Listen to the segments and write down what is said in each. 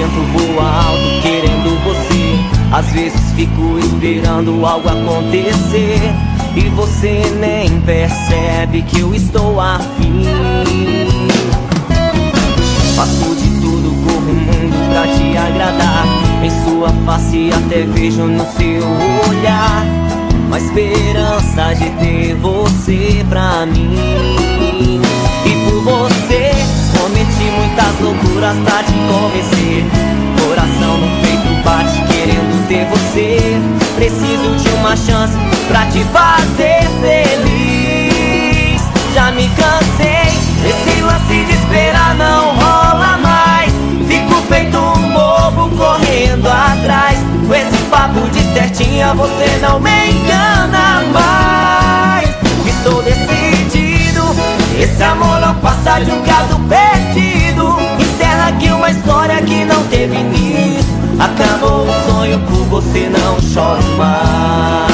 pensamento voa alto querendo você. Às vezes fico esperando algo acontecer e você nem percebe que eu estou afim. Faço de tudo, corro o mundo pra te agradar. Em sua face até vejo no seu olhar uma esperança de ter você pra mim. E por você cometi muitas loucuras pra te convencer. Coração no peito bate querendo ter você. Preciso de uma chance pra te fazer feliz. Já me cansei, esse lance de esperar não rola mais. Fico feito um bobo correndo atrás. Com esse papo de certinha você não me engana mais. Estou decidido, esse amor não passa de um caso perdido. Encerra aqui uma história que não teve início. Acabou o sonho, por você não choro mais.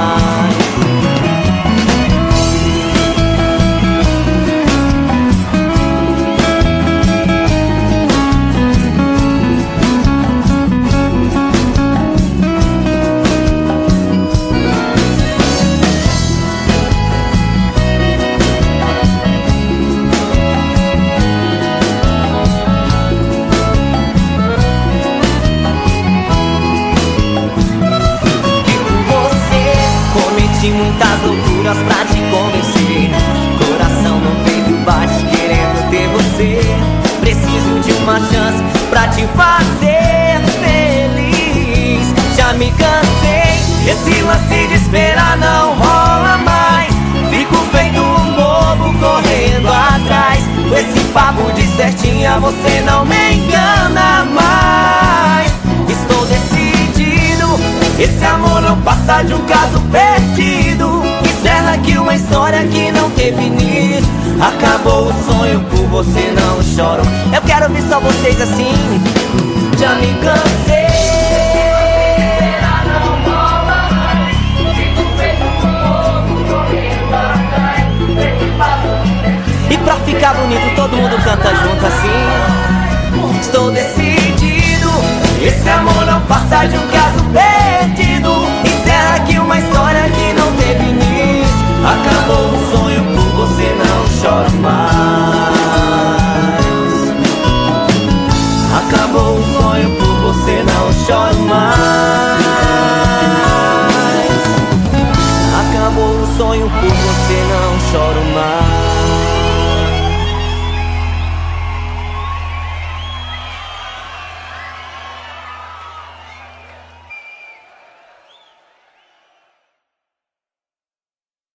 Muitas loucuras pra te convencer. Coração no peito bate querendo ter você. Preciso de uma chance pra te fazer feliz. Já me cansei, esse lance de esperar não rola mais. Fico feito um bobo correndo atrás. Com esse papo de certinha você não me engana mais. Estou decidido, esse amor não passa de um caso perdido. Encerra aqui uma história que não teve início. Acabou o sonho, por você não choro. Eu quero ver só vocês assim. Já me cansei. Não rola mais. Fico feito um bobo correndo atrás. E pra ficar bonito todo mundo canta junto assim. Estou decidido, esse amor não passa de um caso perdido.